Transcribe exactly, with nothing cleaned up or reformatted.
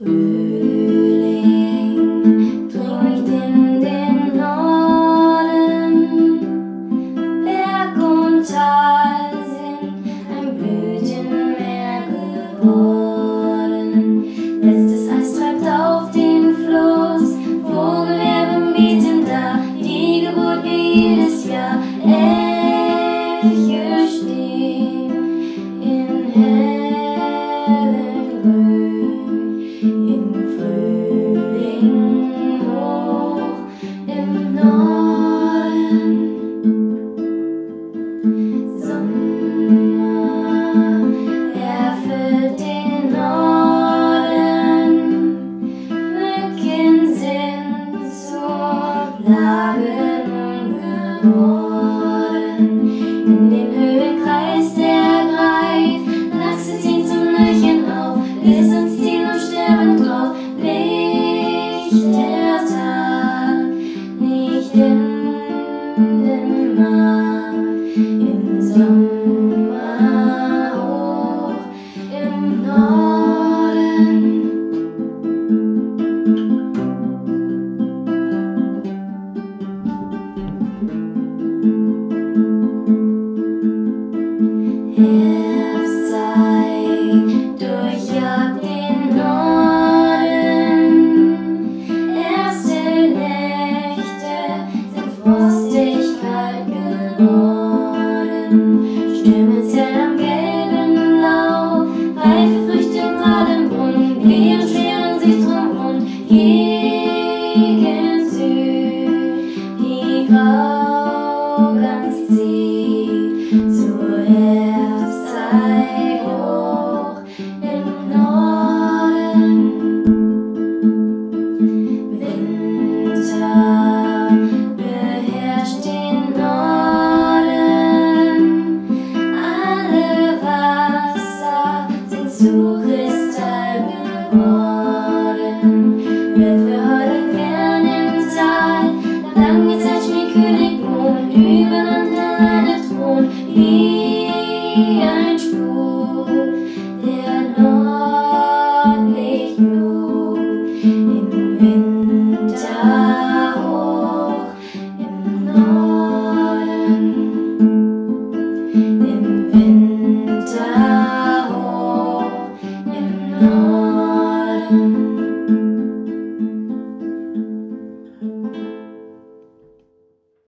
Frühling dringt in den Norden, Berg und Tal sind ein Blütenmeer geworden. Letztes Eis treibt auf den Fluss, Vogelwerben bieten da die Geburt wie jedes Jahr. Elche stehen in hellem Grün, im Frühling hoch im Norden. Sommer erfüllt den Norden, Mücken sind zur Plage nun geworden. In den Höhen kreist der Greif, Lachse ziehen zum Nöchen auf, Listen ziehen und sterben drauf. Licht der Tag, nicht in den Markt, im Sommer hoch im Norden. Herbstzeit durchjagt den Norden, erste Nächte sind frostig kalt geworden. Stürme zerren am gelben Laub, reife Früchte im geraden Brunnen, Beeren schweren sich drum rund. Gegen Süd die Graugans zieht, zur Herbstzeit hoch im Norden. Winter beherrscht den Norden, alle Wasser sind zu Kristall geworden.